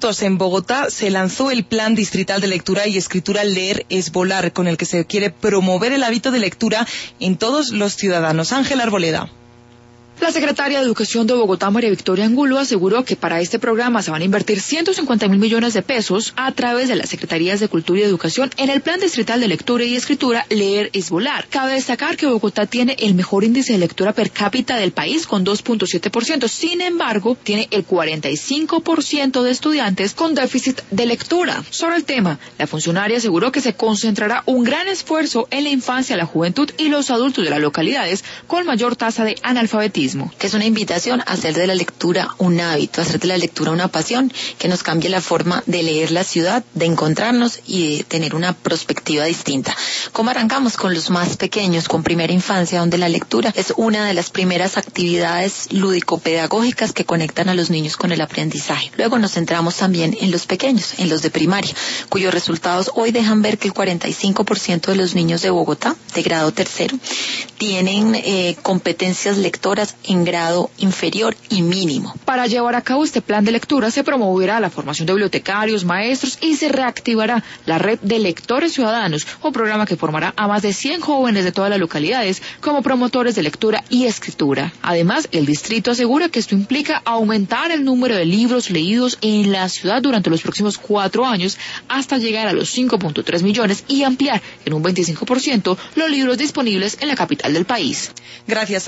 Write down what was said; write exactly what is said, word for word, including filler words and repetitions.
minutos en Bogotá se lanzó el Plan Distrital de Lectura y Escritura Leer es Volar, con el que se quiere promover el hábito de lectura en todos los ciudadanos. Ángel Arboleda. La secretaria de Educación de Bogotá, María Victoria Angulo, aseguró que para este programa se van a invertir ciento cincuenta mil millones de pesos a través de las Secretarías de Cultura y Educación en el Plan Distrital de Lectura y Escritura Leer es Volar. Cabe destacar que Bogotá tiene el mejor índice de lectura per cápita del país con dos punto siete por ciento. Sin embargo, tiene el cuarenta y cinco por ciento de estudiantes con déficit de lectura. Sobre el tema, la funcionaria aseguró que se concentrará un gran esfuerzo en la infancia, la juventud y los adultos de las localidades con mayor tasa de analfabetismo. Que es una invitación a hacer de la lectura un hábito, a hacer de la lectura una pasión, que nos cambie la forma de leer la ciudad, de encontrarnos y de tener una perspectiva distinta. ¿Cómo arrancamos? Con los más pequeños, con primera infancia, donde la lectura es una de las primeras actividades lúdico-pedagógicas que conectan a los niños con el aprendizaje. Luego nos centramos también en los pequeños, en los de primaria, cuyos resultados hoy dejan ver que el cuarenta y cinco por ciento de los niños de Bogotá, de grado tercero, tienen eh, competencias lectoras en grado inferior y mínimo. Para llevar a cabo este plan de lectura se promoverá la formación de bibliotecarios, maestros y se reactivará la red de lectores ciudadanos, un programa que formará a más de cien jóvenes de todas las localidades como promotores de lectura y escritura. Además, el distrito asegura que esto implica aumentar el número de libros leídos en la ciudad durante los próximos cuatro años hasta llegar a los cinco punto tres millones y ampliar en un veinticinco por ciento los libros disponibles en la capital del país. Gracias.